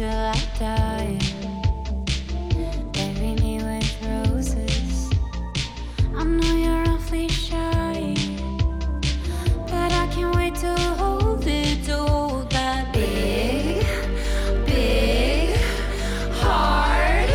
till I die. Bury me with roses. I know you're awfully shy, but I can't wait to hold it, to hold that big, big, hard,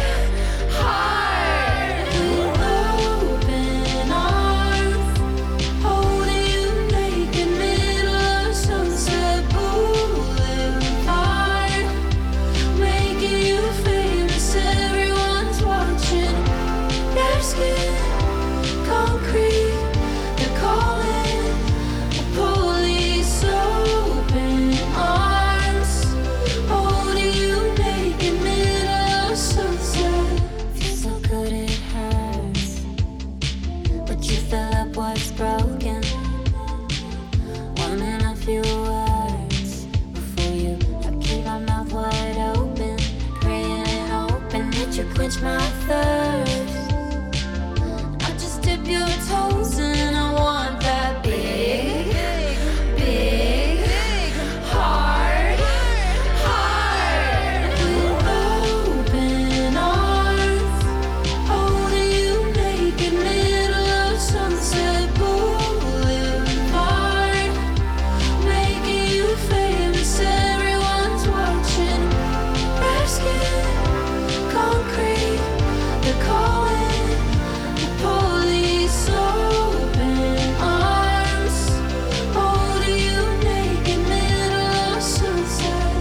heart with open arms, holding you naked, middle of Sunset Boulevard, making you famous. Everyone's watching. Your skin, concrete. They're calling the police. Open arms, holding you naked, middle of Sunset. Feels so good it hurts, but you fill up what's broken. Warming a few words before you. I keep my mouth wide open, praying and hoping that you quench my thirst. I just dip your toes and I want that big, big, hard, heart with open arms, holding you naked, middle of Sunset Boulevard, making you famous. Everyone's watching. Red skin, concrete. They're calling the police. Open arms, holding you naked, middle of Sunset.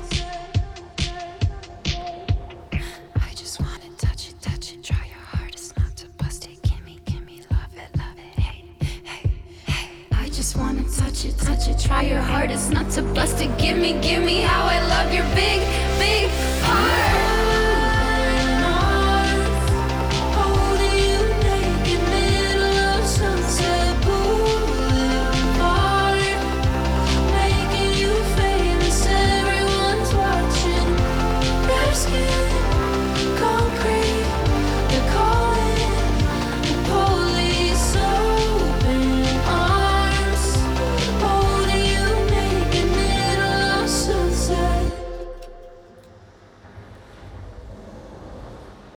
I just wanna touch it, try your hardest not to bust it. Gimme, love it, hey, hey, hey. I just wanna touch it, try your hardest not to bust it. Gimme, how I love your big, big heart.